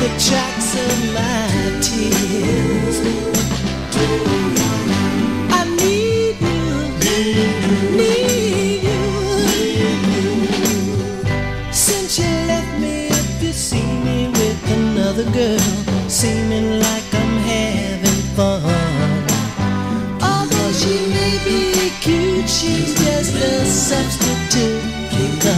the tracks of my tears. I need you, need you. Since you left me, if you see me with another girl, seeming like